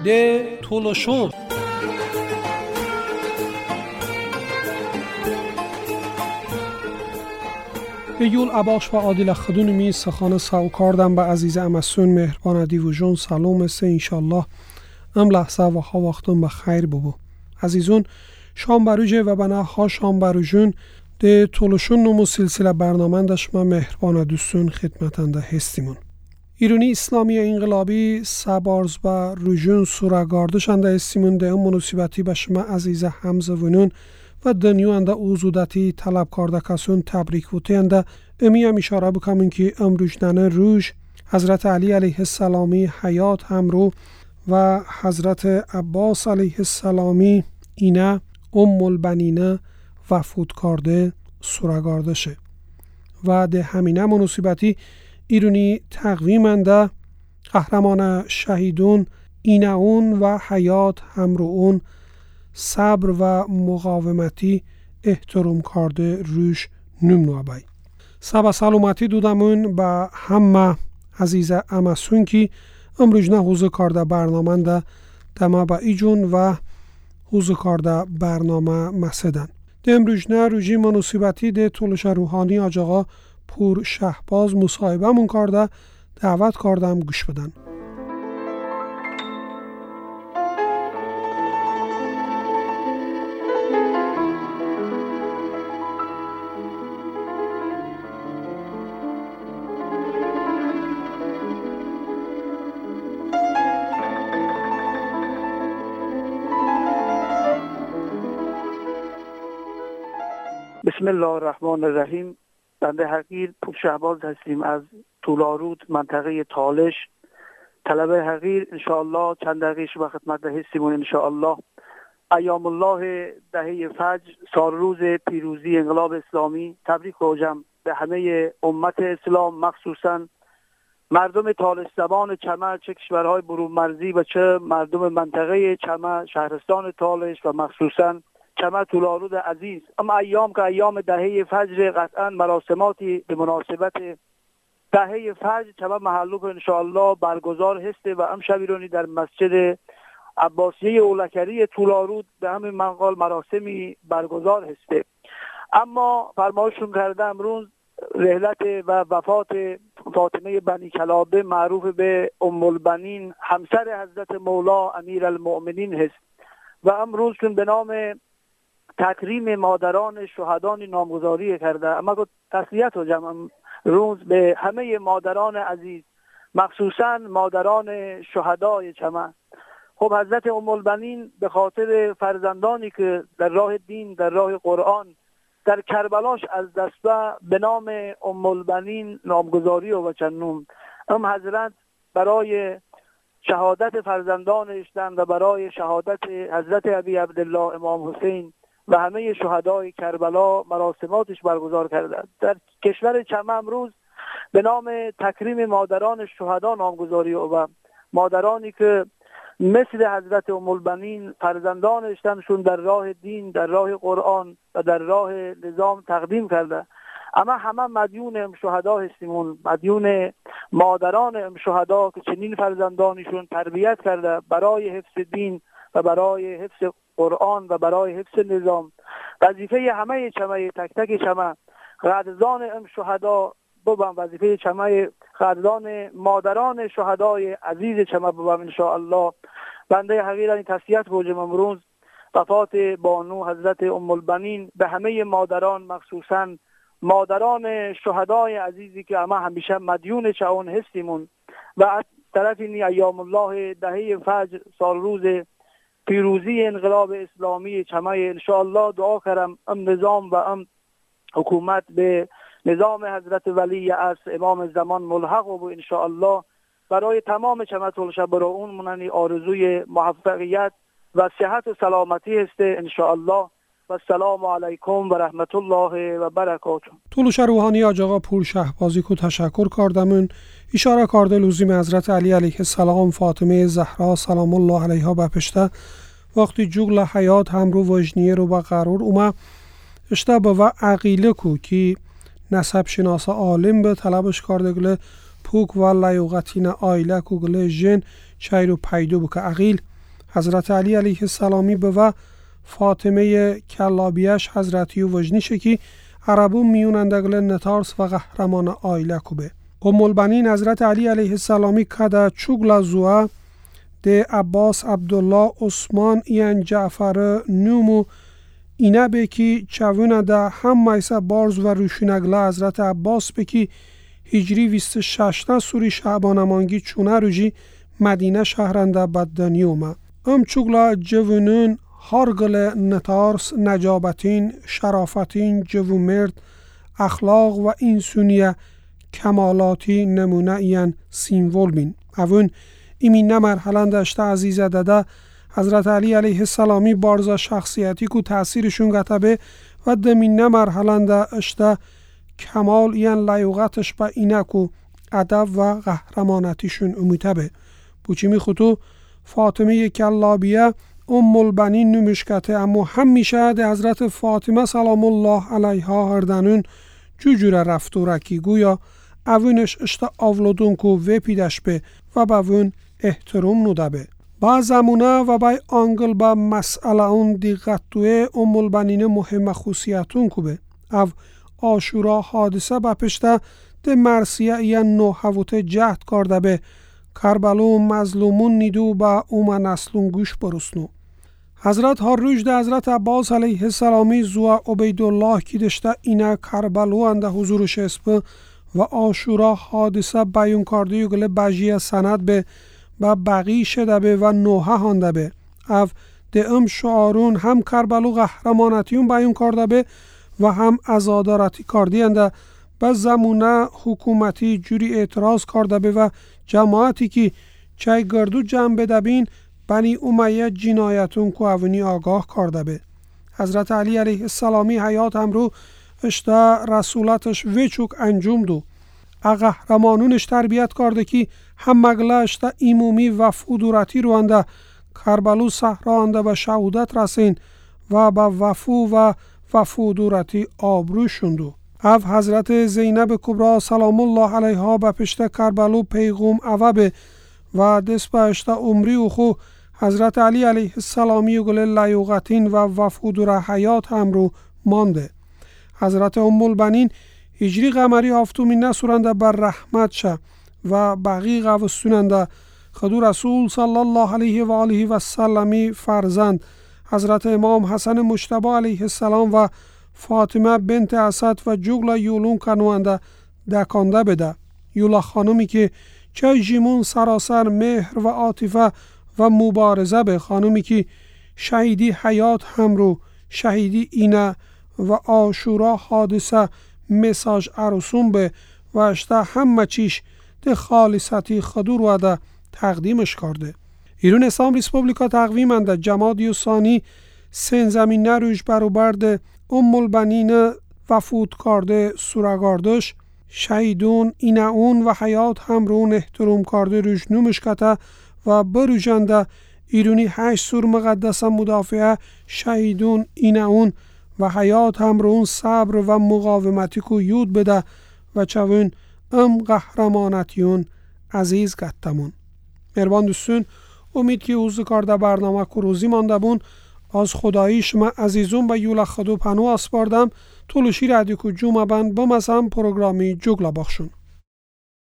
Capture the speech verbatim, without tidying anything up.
ده تولشون یول عباش و عادل خدون می سخانه ساو کاردم به عزیز امسون مهربان دیوژون سلام است انشالله ام لحظه و ها وقتون به خیر ببو عزیزون شام بروجه و بنا ها شام بروجون ده تولشون نمو سلسله برنامه دشما مهربان دوستون خدمتنده هستیمون ایرانی اسلامی انقلابی سبارز و روژون سورگاردشنده هستیمون ده ام مناسبتی به شما عزیز همزوونون و دنیو انده اوزودتی طلب کرده کسون تبریک و تینده امی هم اشاره بکنم که امروجدن روش حضرت علی علیه السلامی حیات همرو و حضرت عباس علیه السلامی اینه ام البنینه وفود کرده سورگارده شه و ده همینه مناسبتی ایرانی تقویم انده قهرمان شهیدون اینه اون و حیات همرو اون صبر و مقاومتی احترام کرده روش نمنو بای سبا سلامتی دودمون با همه عزیز امسون که امروز نه حوزه کرده برنامه ده دما با ایجون و حوزه کرده برنامه مسدن ده امروز نه روژی مناسبتی ده طولش روحانی آجاقا پور شهباز مصاحبه من کرده دعوت کردم گوش بدن بسم الله الرحمن الرحیم. بنده حقیر پور شهباز هستیم از طولارود منطقه تالش. طلبه حقیر انشاءالله چند دقیقه شما خدمت هستیمون انشاءالله. ایام الله دهه فجر سال روز پیروزی انقلاب اسلامی تبریک گویم به همه امت اسلام مخصوصا مردم تالش زبان چمه چه کشورهای برون مرزی و چه مردم منطقه چمه شهرستان تالش و مخصوصا چمه طولارود عزیز. اما ایام که ایام دهه فجر قطعا مراسماتی به مناسبت دهه فجر چمه محلوک انشاءالله برگزار هسته و ام شبیرونی در مسجد عباسیه اولکری طولارود به همین منقال مراسمی برگزار هسته. اما فرمایشون کرده امروز رحلت و وفات فاطمه بنی کلابه معروف به ام البنین همسر حضرت مولا امیر المؤمنین هست و امروز چون به نام تکریم مادران شهدان نامگذاری کرده. اما گفت تسلیت و جمع روز به همه مادران عزیز مخصوصا مادران شهدای چمن. خب حضرت ام البنین به خاطر فرزندانی که در راه دین در راه قرآن در کربلاش از دست به نام ام البنین نامگذاری و چنون ام حضرت برای شهادت فرزندانشتن و برای شهادت حضرت ابی عبدالله امام حسین و همه شهدای کربلا مراسماتش برگزار کردند. در کشور چمه امروز به نام تکریم مادران شهدا نامگذاری و مادرانی که مثل حضرت ام البنین فرزندانشتنشون در راه دین در راه قرآن و در راه نظام تقدیم کرده. اما همه مدیون ام شهدا هستیمون، مدیون مادران ام شهدا که چنین فرزندانشون تربیت کرده برای حفظ دین و برای حفظ قرآن و برای حفظ نظام. وظیفه همه چمه تک تک چمه قدردان ام شهدا ببم، وظیفه چمه قدردان مادران شهدای عزیز چمه ببم انشاءالله. بنده حقیقتا تسلیت گویم امروز وفات بانو حضرت ام البنین به همه مادران مخصوصا مادران شهدای عزیزی که اما همیشه مدیون چون هستیمون و از طرف این ایام الله دهه فجر سال روز پیروزی انقلاب اسلامی چمه انشاءالله دعا کردم ام نظام و ام حکومت به نظام حضرت ولی عصر امام زمان ملحق و انشاءالله برای تمام چمه طولش برای اون مننی آرزوی موفقیت و صحت و سلامتی هسته انشاءالله. و السلام علیکم و رحمت الله و برکاته. طولش روحانی آجاقا پور شهبازی کو تشکر کردمون اشاره کرده لزوم حضرت علی علیه السلام فاطمه زهرا سلام الله علیها بپشته وقتی جوگل حیات همرو وجنیه رو با قرار اومه اشته با عقیله کو که نسب شناس عالم به طلبش کرده گله پوک و لیوغتین آیله کو گله جن چای رو پیدو بکه عقیل حضرت علی علیه السلامی به و فاطمه کلابیش حضرتی و وجنی شکی عربو میونندگل نتارس و قهرمان آیله کوبه. ام البنین حضرت علی علیه السلامی کده چوگلا زوه ده عباس عبدالله عثمان این جعفر نومو اینه بکی چوونه ده هم میسه بارز و روشونگله حضرت عباس بکی هجری بیست و شش سوری شعبانمانگی چونه روژی مدینه شهرنده بددانیومه. ام چوگلا جوونون هارگل نتارس نجابتین شرافتین جو مرد اخلاق و انسونیه کمالاتی نمونه این سیمول بین. اون ایمینه مرحلن داشته عزیزه داده حضرت علی علیه السلامی بارزا شخصیتی کو تأثیرشون گتبه و دمینه مرحلن داشته کمال این لیوغتش با اینه کو ادب و قهرمانتیشون امیتبه. بوچیمی خطو فاطمه کلابیه ام البنین نمشکته اما همیشه ده حضرت فاطمه سلام الله علیها هردنون جوجور رفتورکی گویا اونش اشتا اولودون کو و پیدش به و با اون احترام نوده به. با زمونه و با آنگل با مسئله اون دیقت توی ام البنین مهم خصوصیتون کو به. او آشورا حادثه با پشته ده مرسیه یا نوحوت جهد کرده به کربلو مظلومون نیدو با اومن اصلون گوش برسنو. حضرت ها روش ده حضرت عباس علیه السلامی زوا عبیدالله کی دشته اینه کربلو انده حضورش اسب و آشورا حادثه بیون کرده یو گله بجیه سند به و بقی شده به و نوحه هانده به. او ده ام شعارون هم کربلو قهرمانتیون بیون کرده به و هم ازادارتی کرده انده به زمونه حکومتی جوری اعتراض کرده به و جماعتی که چای گردو جمع بده بین بنی امیه جنایتون که اونی آگاه کرده به. حضرت علی علیه السلامی حیات هم رو اشتا رسولتش وچوک انجام دو. قهرمانونش تربیت کرده که هم مگله اشتا ایمومی و فودورتی رو انده کربلو صحرا انده و شهودت رسین و با وفو و وفودورتی آبرو شندو. او حضرت زینب کبرا سلام الله علیها به پشت کربلو پیغوم اوه و دست به اشتا عمری و خو حضرت علی علیه السلامی و گل لیوغتین و وفودور حیات هم رو مانده. حضرت ام البنین هجری قمری هفتومی نسورنده بر رحمت شه و بقی قوستوننده خدو رسول صلی الله علیه و آله و سلمی فرزند حضرت امام حسن مجتبی علیه السلام و فاطمه بنت اسد و جوگلا یولون کنوانده دکانده بده. یولا خانمی که چه جیمون سراسر مهر و عاطفه و مبارزه به، خانمی که شهیدی حیات هم رو شهیدی اینه و آشورا حادثه مساج عروسون به و اشتا همه چیش ده خالصتی خدور وده تقدیمش کرده. ایرون اسلام ریسپوبلیکا تقویمنده جمادی و ثانی سن زمین نروش بروبرد ام البنین وفود کرده سورگاردش شهیدون اینه اون و حیات هم رون احترام کرده روش نومش کته و بروجنده ایرونی هشت سور مقدس مدافعه شهیدون اینه اون و حیات هم رون صبر و مقاومتی کو یود بده و چون ام قهرمانتیون عزیز گتمون. مهربان دوستون، امید که اوز کرده برنامه کو روزی مانده بون از خدایی شما عزیزون به یولا خدو پنو اسپاردم طولشی رادیو کو جومه بند بمسم پروگرامی جوگلا بخشون.